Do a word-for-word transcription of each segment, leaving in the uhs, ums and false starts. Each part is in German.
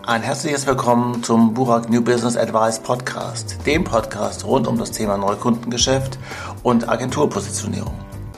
Ein herzliches Willkommen zum Burak New Business Advice Podcast, dem Podcast rund um das Thema Neukundengeschäft und Agenturpositionierung.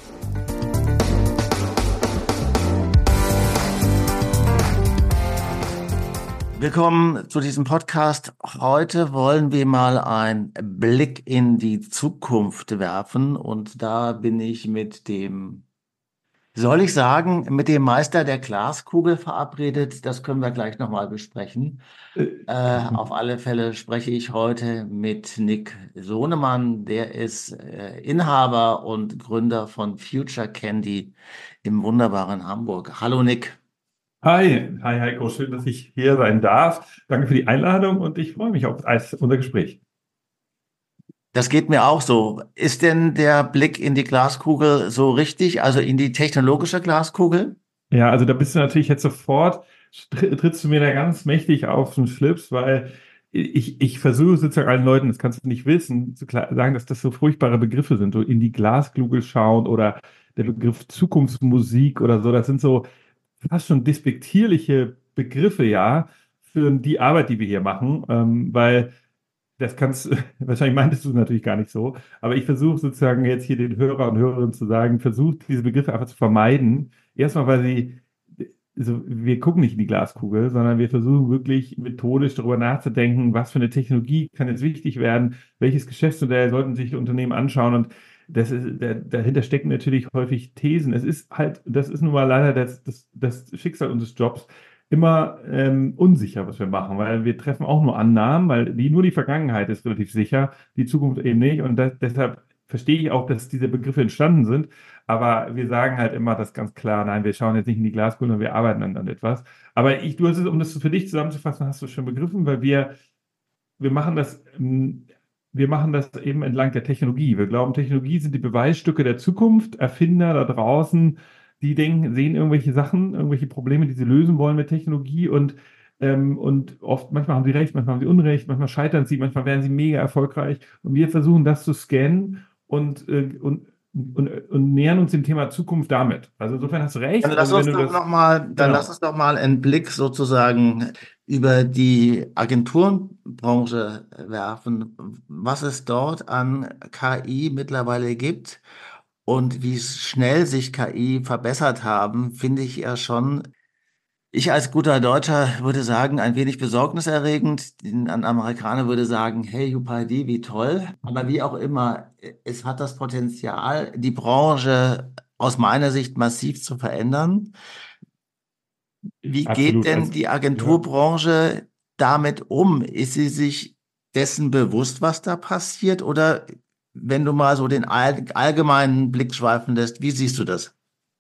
Willkommen zu diesem Podcast. Heute wollen wir mal einen Blick in die Zukunft werfen und da bin ich mit dem Soll ich sagen, mit dem Meister der Glaskugel verabredet? Das können wir gleich nochmal besprechen. Äh, auf alle Fälle spreche ich heute mit Nick Sohnemann. Der ist äh, Inhaber und Gründer von Future Candy im wunderbaren Hamburg. Hallo Nick. Hi, hi Heiko, schön, dass ich hier sein darf. Danke für die Einladung und ich freue mich auf unser Gespräch. Das geht mir auch so. Ist denn der Blick in die Glaskugel so richtig, also in die technologische Glaskugel? Ja, also da bist du natürlich jetzt sofort, trittst du mir da ganz mächtig auf den Schlips, weil ich, ich versuche sozusagen allen Leuten, das kannst du nicht wissen, zu sagen, dass das so furchtbare Begriffe sind, so in die Glaskugel schauen oder der Begriff Zukunftsmusik oder so, das sind so fast schon despektierliche Begriffe, ja, für die Arbeit, die wir hier machen, ähm, weil das kannst, wahrscheinlich meintest du es natürlich gar nicht so, aber ich versuche sozusagen jetzt hier den Hörer und Hörerinnen zu sagen, versucht diese Begriffe einfach zu vermeiden. Erstmal, weil sie, also wir gucken nicht in die Glaskugel, sondern wir versuchen wirklich methodisch darüber nachzudenken, was für eine Technologie kann jetzt wichtig werden, welches Geschäftsmodell sollten sich Unternehmen anschauen und das ist, da, dahinter stecken natürlich häufig Thesen. Es ist halt, das ist nun mal leider das, das, das Schicksal unseres Jobs, immer ähm, unsicher, was wir machen, weil wir treffen auch nur Annahmen, weil die, nur die Vergangenheit ist relativ sicher, die Zukunft eben nicht. Und das, deshalb verstehe ich auch, dass diese Begriffe entstanden sind. Aber wir sagen halt immer das ganz klar, nein, wir schauen jetzt nicht in die Glaskugel, sondern wir arbeiten dann an etwas. Aber ich, du hast es, um das für dich zusammenzufassen, hast du schon begriffen, weil wir, wir machen das, wir machen das eben entlang der Technologie. Wir glauben, Technologie sind die Beweisstücke der Zukunft, Erfinder da draußen, die denken, sehen irgendwelche Sachen, irgendwelche Probleme, die sie lösen wollen mit Technologie und, ähm, und oft, manchmal haben sie recht, manchmal haben sie Unrecht, manchmal scheitern sie, manchmal werden sie mega erfolgreich und wir versuchen das zu scannen und, äh, und, und, und nähern uns dem Thema Zukunft damit. Also insofern hast du recht. Dann lass also, uns wenn du doch das, noch mal, dann genau. lass uns doch mal einen Blick sozusagen über die Agenturenbranche werfen, was es dort an K I mittlerweile gibt. Und wie schnell sich K I verbessert haben, finde ich ja schon, ich als guter Deutscher würde sagen, ein wenig besorgniserregend. Ein Amerikaner würde sagen, hey, Juppadi, wie toll. Aber wie auch immer, es hat das Potenzial, die Branche aus meiner Sicht massiv zu verändern. Wie geht Absolut. denn Also, die ja. Agenturbranche damit um? Ist sie sich dessen bewusst, was da passiert? Oder wenn du mal so den all, allgemeinen Blick schweifen lässt, wie siehst du das?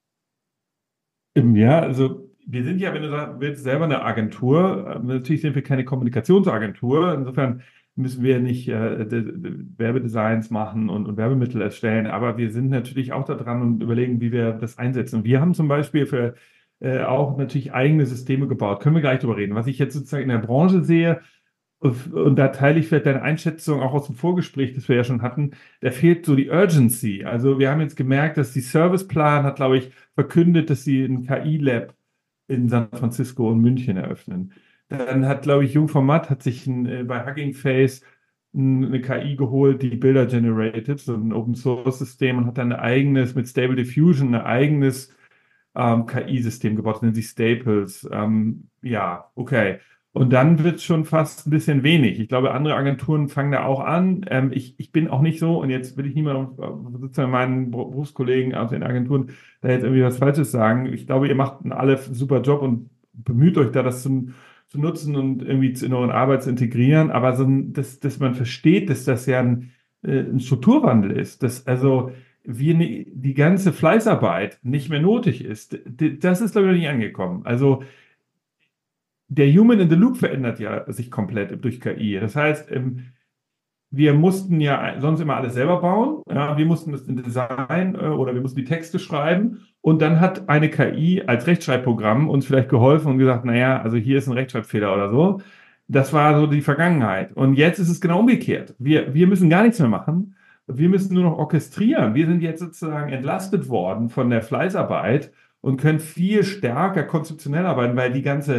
Ja, also wir sind ja, wenn du sagen willst, selber eine Agentur. Äh, Natürlich sind wir keine Kommunikationsagentur. Insofern müssen wir nicht äh, de- de- Werbedesigns machen und, und Werbemittel erstellen. Aber wir sind natürlich auch da dran und überlegen, wie wir das einsetzen. Und wir haben zum Beispiel für äh, auch natürlich eigene Systeme gebaut. Können wir gleich drüber reden. Was ich jetzt sozusagen in der Branche sehe, und da teile ich vielleicht deine Einschätzung auch aus dem Vorgespräch, das wir ja schon hatten, da fehlt so die Urgency. Also wir haben jetzt gemerkt, dass die Serviceplan hat, glaube ich, verkündet, dass sie ein K I-Lab in San Francisco und München eröffnen. Dann hat, glaube ich, Jungformat hat sich ein, äh, bei Hugging Face ein, eine K I geholt, die Bilder generated, so ein Open-Source-System und hat dann ein eigenes, mit Stable Diffusion, ein eigenes ähm, K I-System gebaut, das nennt sich Staples. Ähm, ja, okay. Und dann wird es schon fast ein bisschen wenig. Ich glaube, andere Agenturen fangen da auch an. Ähm, ich, ich bin auch nicht so, und jetzt will ich niemandem, äh, sozusagen meinen Berufskollegen aus den Agenturen, da jetzt irgendwie was Falsches sagen. Ich glaube, ihr macht einen alle super Job und bemüht euch da, das zu, zu nutzen und irgendwie in euren Arbeit zu integrieren. Aber so, ein- dass, dass man versteht, dass das ja ein, äh, ein Strukturwandel ist. Dass also wir ne, die ganze Fleißarbeit nicht mehr nötig ist. D- Das ist, glaube ich, noch nicht angekommen. Also der Human in the Loop verändert ja sich komplett durch K I. Das heißt, ähm, wir mussten ja sonst immer alles selber bauen. Ja, wir mussten das Design äh, oder wir mussten die Texte schreiben. Und dann hat eine K I als Rechtschreibprogramm uns vielleicht geholfen und gesagt, naja, also hier ist ein Rechtschreibfehler oder so. Das war so die Vergangenheit. Und jetzt ist es genau umgekehrt. Wir, wir müssen gar nichts mehr machen. Wir müssen nur noch orchestrieren. Wir sind jetzt sozusagen entlastet worden von der Fleißarbeit und können viel stärker konzeptionell arbeiten, weil die ganze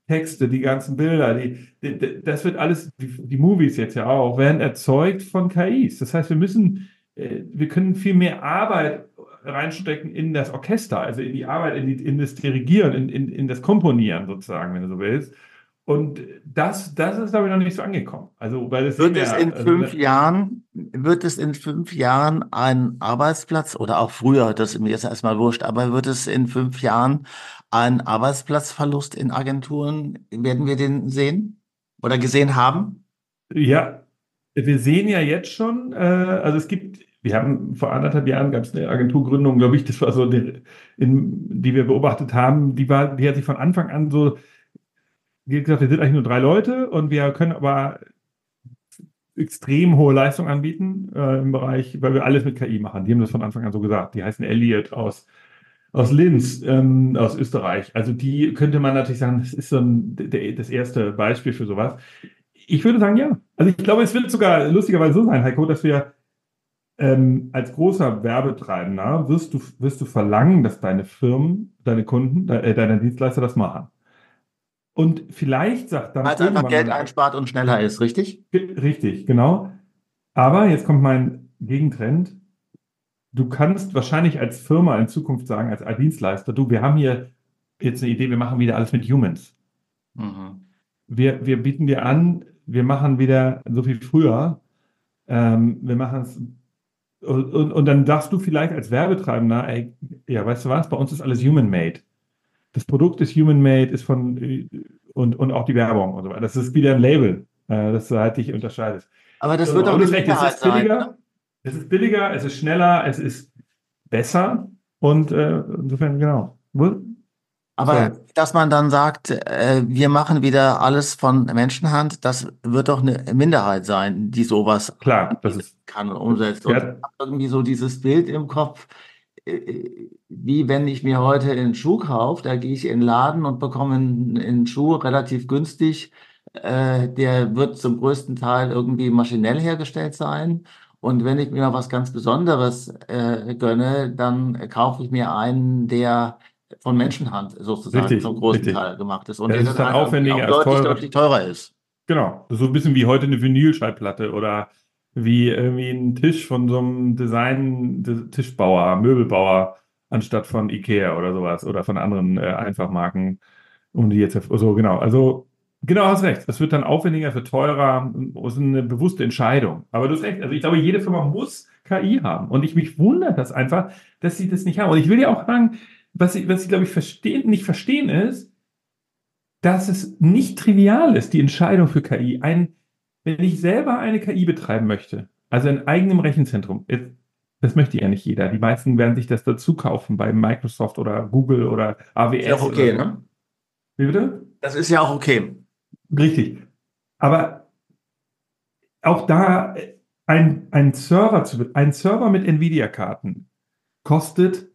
Texte, die ganzen Bilder, die, die, das wird alles, die, die Movies jetzt ja auch, werden erzeugt von K Is. Das heißt, wir müssen, äh, wir können viel mehr Arbeit reinstecken in das Orchester, also in die Arbeit, in, die, in das Dirigieren, in, in, in das Komponieren sozusagen, wenn du so willst. Und das, das ist, glaube ich, noch nicht so angekommen. Also, weil das sehen Wird wir es ja, in also, fünf Jahren, wird es in fünf Jahren ein Arbeitsplatz oder auch früher, das ist mir jetzt erstmal wurscht, aber wird es in fünf Jahren einen Arbeitsplatzverlust in Agenturen, werden wir den sehen oder gesehen haben? ja, wir sehen ja jetzt schon, äh, also es gibt, wir haben vor anderthalb Jahren gab es eine Agenturgründung, glaube ich, das war so, die, in, die wir beobachtet haben, die war, die hat sich von Anfang an so, wie gesagt, wir sind eigentlich nur drei Leute und wir können aber extrem hohe Leistung anbieten äh, im Bereich, weil wir alles mit K I machen. Die haben das von Anfang an so gesagt. Die heißen Elliot aus, aus Linz, ähm, aus Österreich. Also die könnte man natürlich sagen, das ist so ein, der, das erste Beispiel für sowas. Ich würde sagen, ja. Also ich glaube, es wird sogar lustigerweise so sein, Heiko, dass wir ähm, als großer Werbetreibender wirst du, wirst du verlangen, dass deine Firmen, deine Kunden, de, äh, deine Dienstleister das machen. Und vielleicht sagt Weil dann es einfach irgendwann Geld mal, einspart und schneller ist, richtig? ge- richtig, genau. Aber jetzt kommt mein Gegentrend. Du kannst wahrscheinlich als Firma in Zukunft sagen, als Dienstleister, du, wir haben hier jetzt eine Idee, wir machen wieder alles mit Humans. Mhm. Wir, wir bieten dir an, wir machen wieder so wie früher. Ähm, wir machen es. Und, und, und dann sagst du vielleicht als Werbetreibender, ey, ja, weißt du was, bei uns ist alles human-made. Das Produkt ist human-made, ist von, äh, und, und auch die Werbung und so weiter. Das ist wieder ein Label, äh, das du halt dich unterscheidest. Aber das wird So, doch aber du eine hast recht, es Minderheit ist sein, billiger, oder? es ist billiger, es ist schneller, es ist besser und äh, insofern, genau. Wo- Sorry. Aber dass man dann sagt, äh, wir machen wieder alles von Menschenhand, das wird doch eine Minderheit sein, die sowas Klar, das anbietet ist, kann und umsetzt. Und ich ja, habe irgendwie so dieses Bild im Kopf, äh, wie wenn ich mir heute einen Schuh kaufe, da gehe ich in den Laden und bekomme einen, einen Schuh relativ günstig. Äh, der wird zum größten Teil irgendwie maschinell hergestellt sein. Und wenn ich mir was ganz Besonderes äh, gönne, dann kaufe ich mir einen, der von Menschenhand sozusagen richtig, zum großen richtig. Teil gemacht ist und Ja, der das ist dann dann halt irgendwie auch aufwendiger, ist deutlich, teurer. deutlich teurer ist. Genau. Das ist so ein bisschen wie heute eine Vinylschallplatte oder wie irgendwie ein Tisch von so einem Design, De- Tischbauer, Möbelbauer, anstatt von IKEA oder sowas oder von anderen äh, Einfachmarken, um die jetzt, so genau. Also, genau, hast recht. Es wird dann aufwendiger, es wird teurer, es ist eine bewusste Entscheidung. Aber du hast recht. Also, ich glaube, jede Firma muss K I haben. Und ich mich wundert das einfach, dass sie das nicht haben. Und ich will ja auch sagen, was sie, was sie, glaube ich, verstehen, nicht verstehen ist, dass es nicht trivial ist, die Entscheidung für K I. Ein, wenn ich selber eine K I betreiben möchte, also in eigenem Rechenzentrum, jetzt, das möchte ja nicht jeder. Die meisten werden sich das dazu kaufen bei Microsoft oder Google oder Ist ja auch A W S oder okay, so. ne? Wie bitte? Das ist ja auch okay. Richtig. Aber auch da äh, ein, ein Server zu, ein Server mit Nvidia-Karten kostet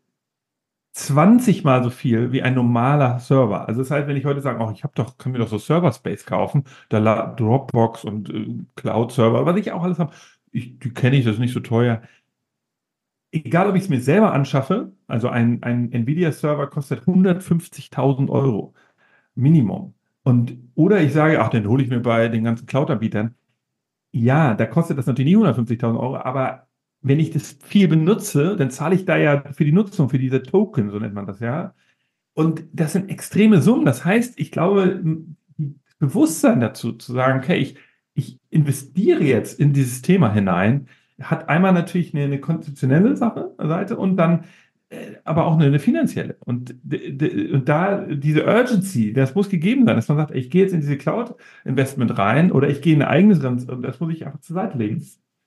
zwanzig Mal so viel wie ein normaler Server. Also das heißt, wenn ich heute sage, oh, ich habe doch, kann mir doch so Server Space kaufen, da la- Dropbox und äh, Cloud-Server, was ich auch alles habe, ich, die kenne ich, das ist nicht so teuer. Egal, ob ich es mir selber anschaffe, also ein, ein Nvidia-Server kostet hundertfünfzigtausend Euro Minimum. Und, oder ich sage, ach, den hole ich mir bei den ganzen Cloud-Anbietern. Ja, da kostet das natürlich nie hundertfünfzigtausend Euro, aber wenn ich das viel benutze, dann zahle ich da ja für die Nutzung, für diese Token, so nennt man das ja. Und das sind extreme Summen. Das heißt, ich glaube, das Bewusstsein dazu zu sagen, okay, ich, ich investiere jetzt in dieses Thema hinein, hat einmal natürlich eine, eine konzeptionelle Sache, Seite und dann äh, aber auch eine, eine finanzielle. Und, d- d- und da diese Urgency, das muss gegeben sein, dass man sagt, ey, ich gehe jetzt in diese Cloud-Investment rein oder ich gehe in ein eigenes, und das muss ich einfach zur Seite legen.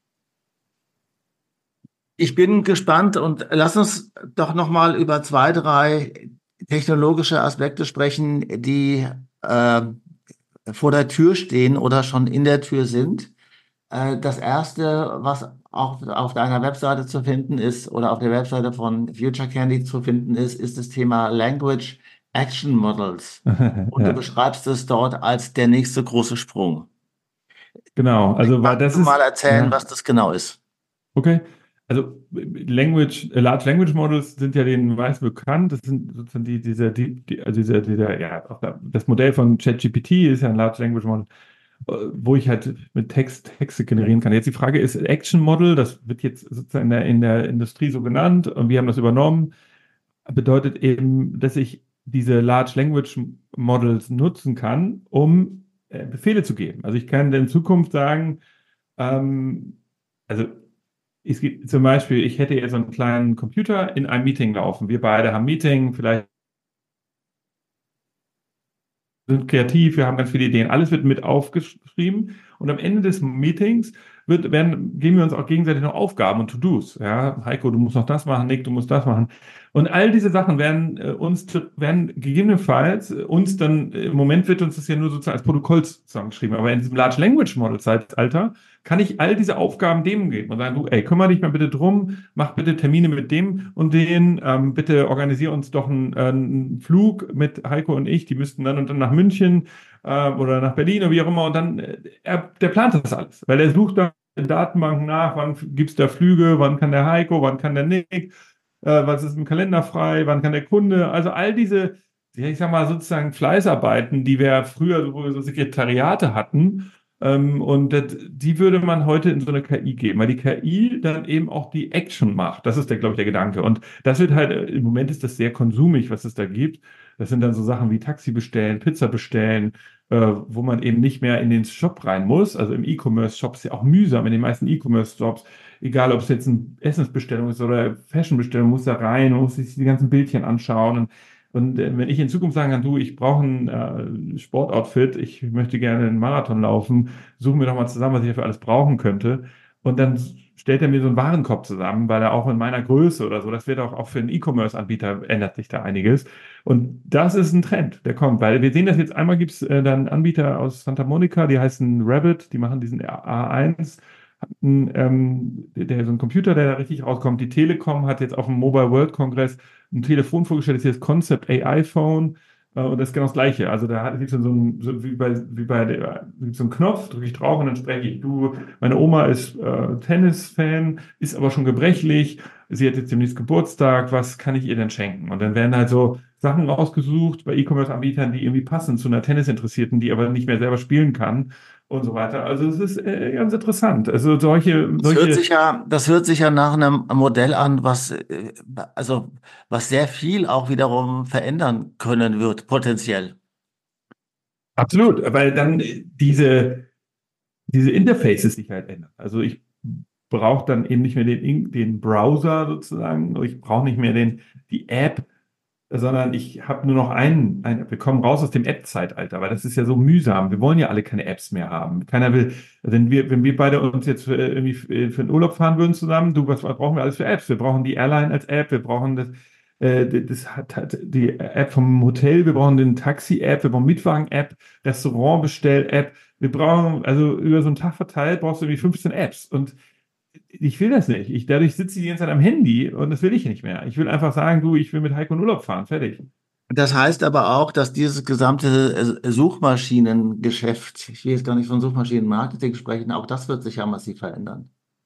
Ich bin gespannt und lass uns doch noch mal über zwei, drei technologische Aspekte sprechen, die äh, vor der Tür stehen oder schon in der Tür sind. Äh, das erste, was auch auf deiner Webseite zu finden ist oder auf der Webseite von Future Candy zu finden ist, ist das Thema Language Action Models. Und du Ja, beschreibst es dort als der nächste große Sprung. genau. Also, weil Magst das du mal ist, erzählen, ja, was das genau ist? okay. also Language, äh, Large Language Models sind ja den meisten bekannt. Das sind sozusagen die, dieser, die, die, also dieser, dieser, ja, auch da- das Modell von ChatGPT ist ja ein Large Language Model, äh, wo ich halt mit Text Texte generieren kann. Jetzt die Frage ist Action Model, das wird jetzt sozusagen in der, in der Industrie so genannt und wir haben das übernommen, bedeutet eben, dass ich diese Large Language Models nutzen kann, um äh, Befehle zu geben. Also ich kann in Zukunft sagen, ähm, also es gibt zum Beispiel, ich hätte jetzt so einen kleinen Computer in einem Meeting laufen. Wir beide haben ein Meeting, vielleicht sind kreativ, wir haben ganz viele Ideen. Alles wird mit aufgeschrieben und am Ende des Meetings wird, werden, geben wir uns auch gegenseitig noch Aufgaben und To-Dos. Ja, Heiko, du musst noch das machen, Nick, du musst das machen. Und all diese Sachen werden äh, uns, werden gegebenenfalls äh, uns dann, äh, im Moment wird uns das ja nur sozusagen als Protokoll zusammengeschrieben, aber in diesem Large Language Model Zeitalter kann ich all diese Aufgaben dem geben und sagen, du, ey, kümmere dich mal bitte drum, mach bitte Termine mit dem und den, ähm, bitte organisiere uns doch einen, äh, einen Flug mit Heiko und ich, die müssten dann und dann nach München äh, oder nach Berlin oder wie auch immer und dann, äh, er, der plant das alles, weil er sucht da in Datenbanken nach, wann gibt es da Flüge, wann kann der Heiko, wann kann der Nick, äh, was ist im Kalender frei, wann kann der Kunde, also all diese, ja, ich sag mal sozusagen Fleißarbeiten, die wir früher, wo wir so Sekretariate hatten, ähm, und das, die würde man heute in so eine K I geben, weil die K I dann eben auch die Action macht. Das ist der, glaube ich, der Gedanke. Und das wird halt, äh, im Moment ist das sehr konsumig, was es da gibt. Das sind dann so Sachen wie Taxi bestellen, Pizza bestellen, äh, wo man eben nicht mehr in den Shop rein muss. Also im E-Commerce-Shop ist ja auch mühsam, in den meisten E-Commerce-Shops, egal ob es jetzt eine Essensbestellung ist oder Fashion-Bestellung, muss da rein, man muss sich die ganzen Bildchen anschauen. Und und äh, wenn ich in Zukunft sagen kann, du, ich brauche ein äh, Sportoutfit, ich möchte gerne einen Marathon laufen, suchen wir doch mal zusammen, was ich dafür alles brauchen könnte. Und dann stellt er mir so einen Warenkorb zusammen, weil er auch in meiner Größe oder so, das wird auch, auch für einen E-Commerce-Anbieter ändert sich da einiges. Und das ist ein Trend, der kommt, weil wir sehen das jetzt einmal, gibt es äh, dann Anbieter aus Santa Monica, die heißen Rabbit, die machen diesen A eins. Ähm, der, so ein Computer, der da richtig rauskommt. Die Telekom hat jetzt auf dem Mobile World Congress ein Telefon vorgestellt, das ist das Concept A I Phone. Äh, und das ist genau das Gleiche. Also da gibt es so ein, so wie bei, wie bei der, gibt's so einen Knopf, drücke ich drauf und dann spreche ich. Du, meine Oma ist äh, Tennis-Fan, ist aber schon gebrechlich. Sie hat jetzt demnächst Geburtstag. Was kann ich ihr denn schenken? Und dann werden halt so Sachen rausgesucht bei E-Commerce-Anbietern, die irgendwie passen zu einer Tennisinteressierten, die aber nicht mehr selber spielen kann und so weiter. Also es ist äh, ganz interessant. Also solche, Das hört solche, sich ja, das hört sich ja nach einem Modell an, was, äh, also, was sehr viel auch wiederum verändern können wird, potenziell. absolut, weil dann äh, diese, diese Interfaces sich halt ändern. Also ich brauche dann eben nicht mehr den, In- den Browser sozusagen, ich brauche nicht mehr den, die App, sondern ich habe nur noch einen, einen. Wir kommen raus aus dem App-Zeitalter, weil das ist ja so mühsam. Wir wollen ja alle keine Apps mehr haben. Keiner will, wenn wir, wenn wir beide uns jetzt für, irgendwie für, für einen Urlaub fahren würden zusammen, du, was, was brauchen wir alles für Apps? Wir brauchen die Airline als App, wir brauchen das, äh, das hat, hat die App vom Hotel, wir brauchen den Taxi-App, wir brauchen Mietwagen-App, Restaurant-Bestell-App. Wir brauchen, also über so einen Tag verteilt brauchst du irgendwie fünfzehn Apps. Und ich will das nicht. Ich, dadurch sitze ich die ganze Zeit am Handy und das will ich nicht mehr. Ich will einfach sagen, du, ich will mit Heiko in Urlaub fahren. Fertig. Das heißt aber auch, dass dieses gesamte äh, Suchmaschinengeschäft, ich will jetzt gar nicht von Suchmaschinenmarketing sprechen, auch das wird sich ja massiv verändern.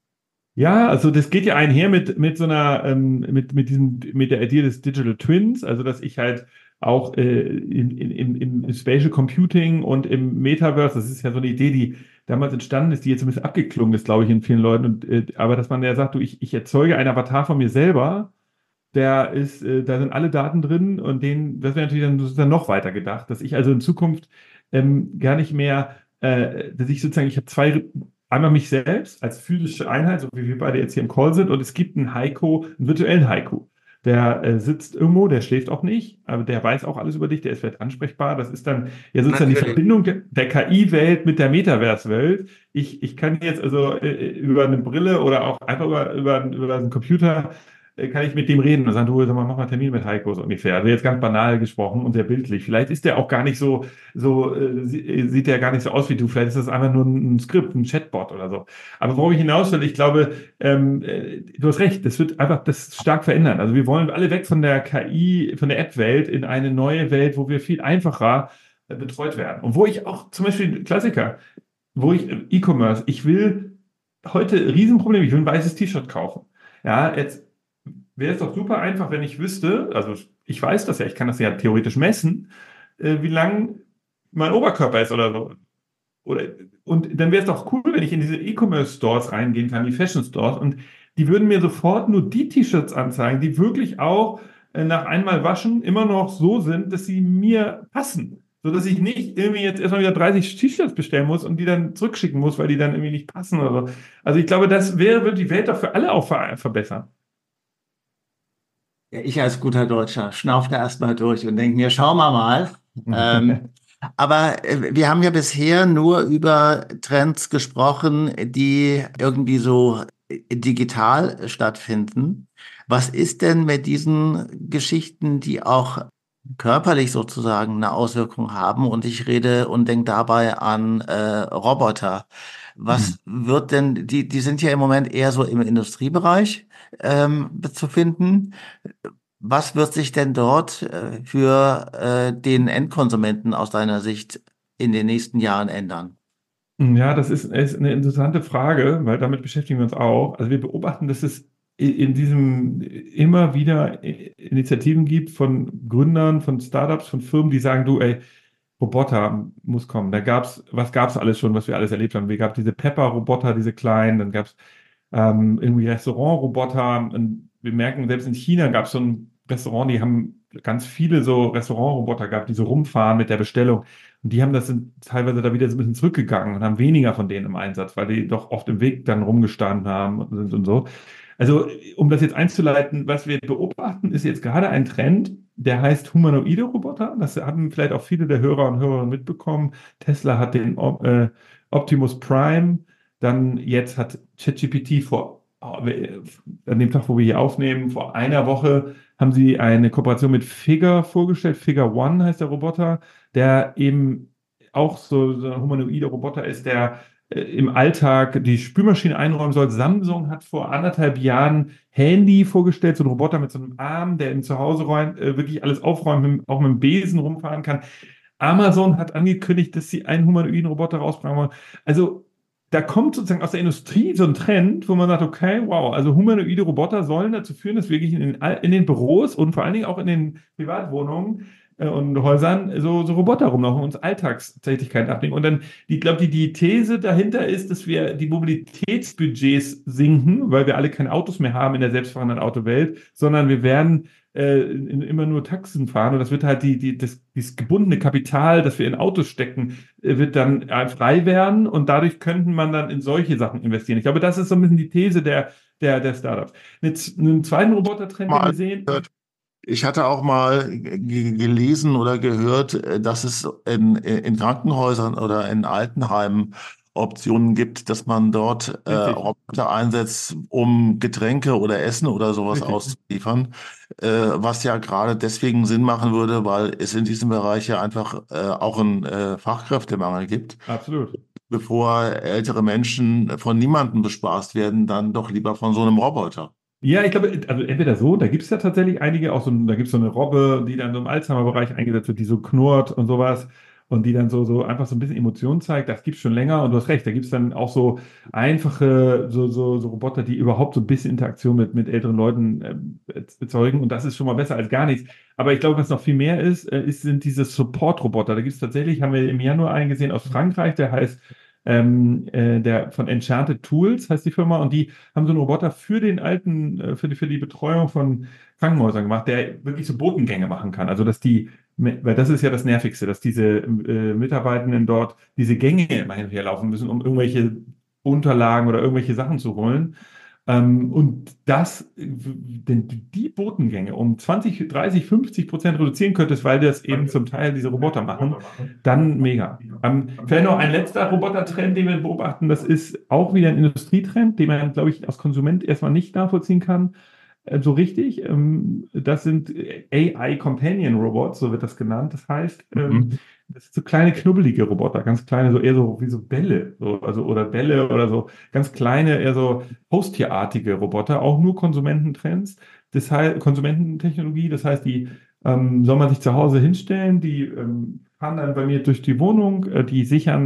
Ja, also das geht ja einher mit, mit so einer, ähm, mit, mit diesem, mit der Idee des Digital Twins, also dass ich halt auch äh, in, in, im, im Spatial Computing und im Metaverse, das ist ja so eine Idee, die damals entstanden ist, die jetzt ein bisschen abgeklungen ist, glaube ich, in vielen Leuten. Und, äh, aber dass man ja sagt, du, ich, ich erzeuge einen Avatar von mir selber, der ist, äh, da sind alle Daten drin und den, das wäre natürlich dann, das ist dann noch weiter gedacht, dass ich also in Zukunft ähm, gar nicht mehr, äh, dass ich sozusagen, ich habe zwei, einmal mich selbst als physische Einheit, so wie wir beide jetzt hier im Call sind, und es gibt einen Heiko, einen virtuellen Heiko. Der äh, sitzt irgendwo, der schläft auch nicht, aber der weiß auch alles über dich, der ist vielleicht ansprechbar. Das ist dann ja sozusagen die Natürlich. Verbindung der, der K I-Welt mit der Metaverse-Welt. Ich, ich kann jetzt also äh, über eine Brille oder auch einfach über, über, über einen Computer äh, kann ich mit dem reden und sagen, du, sag mal, mach mal einen Termin mit Heiko so ungefähr. Also jetzt ganz banal gesprochen und sehr bildlich. Vielleicht ist der auch gar nicht so, so äh, sie- sieht der gar nicht so aus wie du. Vielleicht ist das einfach nur ein, ein Skript, ein Chatbot oder so. Aber worauf ich hinaus will, ich glaube, ähm, äh, du hast recht, das wird einfach das stark verändern. Also wir wollen alle weg von der K I, von der App-Welt in eine neue Welt, wo wir viel einfacher äh, betreut werden. Und wo ich auch zum Beispiel Klassiker, wo ich äh, E-Commerce, ich will heute Riesenproblem, ich will ein weißes T-Shirt kaufen. Ja, jetzt wäre es doch super einfach, wenn ich wüsste, also ich weiß das ja, ich kann das ja theoretisch messen, äh, wie lang mein Oberkörper ist oder so. Oder, und dann wäre es doch cool, wenn ich in diese E-Commerce-Stores reingehen kann, die Fashion-Stores, und die würden mir sofort nur die T-Shirts anzeigen, die wirklich auch äh, nach einmal waschen immer noch so sind, dass sie mir passen. Sodass ich nicht irgendwie jetzt erstmal wieder dreißig T-Shirts bestellen muss und die dann zurückschicken muss, weil die dann irgendwie nicht passen oder so. Also ich glaube, das wäre, würde die Welt doch für alle auch ver verbessern. Ja, ich als guter Deutscher schnaufe da erstmal durch und denke mir, schauen wir mal. Ähm, aber äh, wir haben ja bisher nur über Trends gesprochen, die irgendwie so äh, digital stattfinden. Was ist denn mit diesen Geschichten, die auch körperlich sozusagen eine Auswirkung haben? Und ich rede und denke dabei an äh, Roboter. Was wird denn, die, die sind ja im Moment eher so im Industriebereich ähm, zu finden. Was wird sich denn dort äh, für äh, den Endkonsumenten aus deiner Sicht in den nächsten Jahren ändern? Ja, das ist, ist eine interessante Frage, weil damit beschäftigen wir uns auch. Also wir beobachten, dass es i- in diesem immer wieder I- Initiativen gibt von Gründern, von Startups, von Firmen, die sagen, du, ey, Roboter muss kommen. Da gab's, was gab's alles schon, was wir alles erlebt haben? Wir gab diese Pepper-Roboter, diese kleinen, dann gab's ähm, irgendwie Restaurant-Roboter. Und wir merken, selbst in China gab's so ein Restaurant, die haben ganz viele so Restaurant-Roboter gehabt, die so rumfahren mit der Bestellung. Und die haben das sind teilweise da wieder so ein bisschen zurückgegangen und haben weniger von denen im Einsatz, weil die doch oft im Weg dann rumgestanden haben und, und so. Also, um das jetzt einzuleiten, was wir beobachten, ist jetzt gerade ein Trend, der heißt humanoide Roboter. Das haben vielleicht auch viele der Hörer und Hörerinnen mitbekommen. Tesla hat den äh, Optimus Prime, dann jetzt hat ChatGPT vor, äh, an dem Tag, wo wir hier aufnehmen, vor einer Woche haben sie eine Kooperation mit Figure vorgestellt. Figure One heißt der Roboter, der eben auch so, so ein humanoider Roboter ist, der äh, im Alltag die Spülmaschine einräumen soll. Samsung hat vor anderthalb Jahren Handy vorgestellt, so ein Roboter mit so einem Arm, der im Zuhause räumt, äh, wirklich alles aufräumt, mit, auch mit dem Besen rumfahren kann. Amazon hat angekündigt, dass sie einen humanoiden Roboter rausbringen wollen. Also da kommt sozusagen aus der Industrie so ein Trend, wo man sagt, okay, wow, also humanoide Roboter sollen dazu führen, dass wirklich in den, in den Büros und vor allen Dingen auch in den Privatwohnungen äh, und Häusern so, so Roboter rumlaufen und uns Alltagstätigkeiten abnehmen. Und dann, ich glaube, die, die These dahinter ist, dass wir die Mobilitätsbudgets sinken, weil wir alle keine Autos mehr haben in der selbstfahrenden Autowelt, sondern wir werden äh, in, immer nur Taxen fahren. Und das wird halt die, die, das, dieses gebundene Kapital, das wir in Autos stecken, äh, wird dann äh, frei werden und dadurch könnte man dann in solche Sachen investieren. Ich glaube, das ist so ein bisschen die These der, der, der Startups. Einen zweiten Robotertrend, den Mal wir sehen, gehört. Ich hatte auch mal g- gelesen oder gehört, äh, dass es in, in Krankenhäusern oder in Altenheimen Optionen gibt, dass man dort äh, richtig, Roboter einsetzt, um Getränke oder Essen oder sowas richtig, auszuliefern, äh, was ja gerade deswegen Sinn machen würde, weil es in diesem Bereich ja einfach äh, auch einen äh, Fachkräftemangel gibt. absolut. Bevor ältere Menschen von niemandem bespaßt werden, dann doch lieber von so einem Roboter. Ja, ich glaube, also entweder so, da gibt es ja tatsächlich einige, auch so, da gibt es so eine Robbe, die dann so im Alzheimer-Bereich eingesetzt wird, die so knurrt und sowas und die dann so, so einfach so ein bisschen Emotionen zeigt. Das gibt es schon länger und du hast recht, da gibt es dann auch so einfache so, so, so Roboter, die überhaupt so ein bisschen Interaktion mit, mit älteren Leuten äh, erzeugen und das ist schon mal besser als gar nichts. Aber ich glaube, was noch viel mehr ist, äh, ist sind diese Support-Roboter. Da gibt es tatsächlich, haben wir im Januar einen gesehen aus Frankreich, der heißt ähm, äh, der von Enchanted Tools heißt die Firma und die haben so einen Roboter für den alten, äh, für die, für die Betreuung von Krankenhäusern gemacht, der wirklich so Botengänge machen kann. Also, dass die, weil das ist ja das Nervigste, dass diese äh, Mitarbeitenden dort diese Gänge immer hinterher laufen müssen, um irgendwelche Unterlagen oder irgendwelche Sachen zu holen. Ähm, und das, denn die Botengänge um zwanzig, dreißig, fünfzig Prozent reduzieren könntest, weil das eben zum Teil diese Roboter machen, dann mega. Ähm, vielleicht noch ein letzter Robotertrend, den wir beobachten, das ist auch wieder ein Industrietrend, den man, glaube ich, als Konsument erstmal nicht nachvollziehen kann, äh, so richtig. Ähm, das sind A I Companion Robots, so wird das genannt. Das heißt, ähm, Mhm. das sind so kleine knubbelige Roboter, ganz kleine, so eher so wie so Bälle, so, also oder Bälle oder so ganz kleine, eher so Haustierartige Roboter, auch nur Konsumententrends. Das heißt, Konsumententechnologie, das heißt, die ähm, soll man sich zu Hause hinstellen, die ähm, fahren dann bei mir durch die Wohnung, äh, die sichern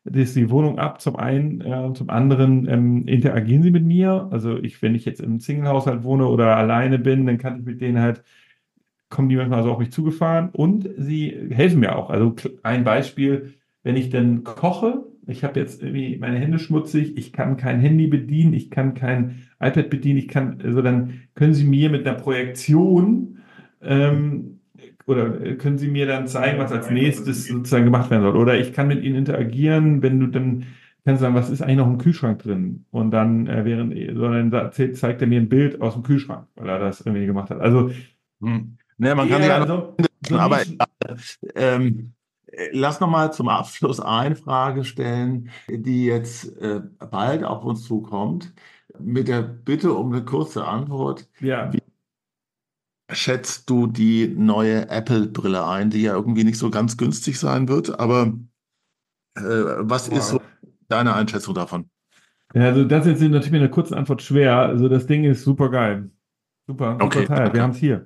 das die Wohnung ab, zum einen, äh, zum anderen ähm, interagieren sie mit mir. Also ich, wenn ich jetzt im Single-Haushalt wohne oder alleine bin, dann kann ich mit denen halt, kommen die manchmal so auf mich zugefahren und sie helfen mir auch. Also ein Beispiel, wenn ich dann koche, ich habe jetzt irgendwie meine Hände schmutzig, ich kann kein Handy bedienen, ich kann kein iPad bedienen, ich kann, also dann können sie mir mit einer Projektion ähm, oder können Sie mir dann zeigen, was als nächstes sozusagen gemacht werden soll? Oder ich kann mit Ihnen interagieren, wenn du dann kannst sagen, was ist eigentlich noch im Kühlschrank drin? Und dann äh, während, sondern da erzählt, zeigt er mir ein Bild aus dem Kühlschrank, weil er das irgendwie gemacht hat. Also Hm. Ne, man kann sich eher einfach, so, so aber Nischen. ähm, äh, lass noch mal zum Abschluss eine Frage stellen, die jetzt äh, bald auf uns zukommt, mit der Bitte um eine kurze Antwort. Ja, Schätzt du die neue Apple-Brille ein, die ja irgendwie nicht so ganz günstig sein wird, aber äh, was ist so wow. deine Einschätzung davon? Ja, also das jetzt ist natürlich mit einer kurzen Antwort schwer. Also das Ding ist super geil. Super, super Okay, Teil. Wir danke. haben es hier.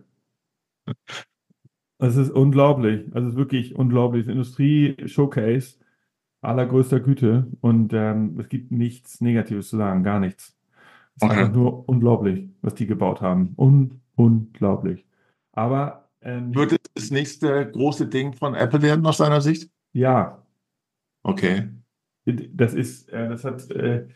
Es ist unglaublich. Also es ist wirklich unglaublich. Das Industrie-Showcase allergrößter Güte und ähm, es gibt nichts Negatives zu sagen, gar nichts. Es ist Okay. einfach nur unglaublich, was die gebaut haben. Un unglaublich. Aber ähm, Wird es das nächste große Ding von Apple werden aus deiner Sicht? ja, Okay. das ist, äh, das hat, äh,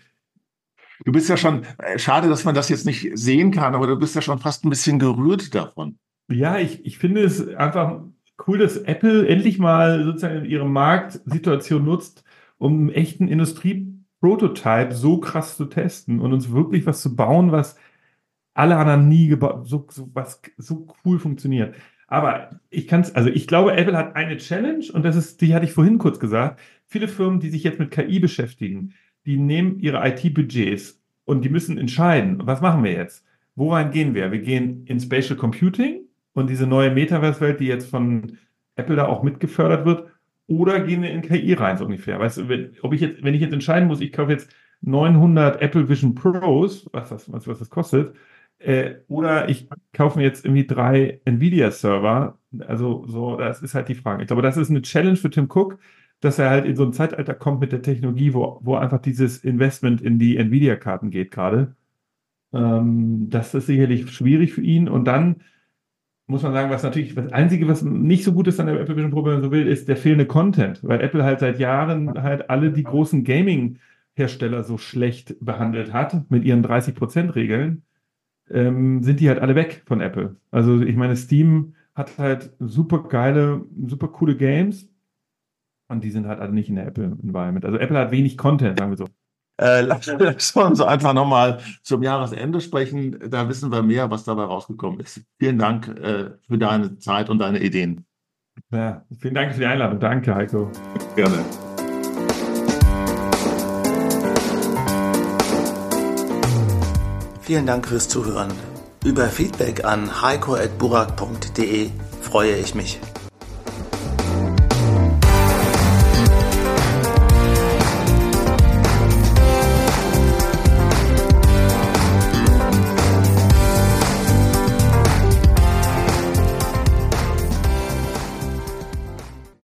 Du bist ja schon, äh, schade, dass man das jetzt nicht sehen kann, aber du bist ja schon fast ein bisschen gerührt davon. ja, ich, ich finde es einfach cool, dass Apple endlich mal sozusagen ihre Marktsituation nutzt, um einen echten Industrie-Prototype so krass zu testen und uns wirklich was zu bauen, was alle anderen nie gebaut, so, so was so cool funktioniert. Aber ich kann es, also ich glaube, Apple hat eine Challenge und das ist, die hatte ich vorhin kurz gesagt. Viele Firmen, die sich jetzt mit K I beschäftigen, die nehmen ihre I T-Budgets und die müssen entscheiden, was machen wir jetzt? Worein gehen wir? Wir gehen in Spatial Computing und diese neue Metaverse-Welt, die jetzt von Apple da auch mitgefördert wird, oder gehen wir in K I rein, so ungefähr. Weißt du, wenn, ob ich jetzt, wenn ich jetzt entscheiden muss, ich kaufe jetzt neunhundert Apple Vision Pros, was das, was, was das kostet, äh, oder ich kaufe mir jetzt irgendwie drei Nvidia-Server. Also so, das ist halt die Frage. Ich glaube, das ist eine Challenge für Tim Cook, dass er halt in so ein Zeitalter kommt mit der Technologie, wo, wo einfach dieses Investment in die Nvidia-Karten geht gerade. Ähm, das ist sicherlich schwierig für ihn. Und dann muss man sagen, was natürlich, das Einzige, was nicht so gut ist an der Apple Vision Pro, wenn man so will, ist der fehlende Content, weil Apple halt seit Jahren halt alle die großen Gaming-Hersteller so schlecht behandelt hat mit ihren dreißig Prozent Regeln, ähm, sind die halt alle weg von Apple. Also ich meine, Steam hat halt super geile, super coole Games und die sind halt alle nicht in der Apple-Environment. Also Apple hat wenig Content, sagen wir so. Äh, lass, lass uns einfach nochmal zum Jahresende sprechen. Da wissen wir mehr, was dabei rausgekommen ist. Vielen Dank äh, für deine Zeit und deine Ideen. Ja, vielen Dank für die Einladung. Danke, Heiko. Gerne. Vielen Dank fürs Zuhören. Über Feedback an heiko at burak punkt de freue ich mich.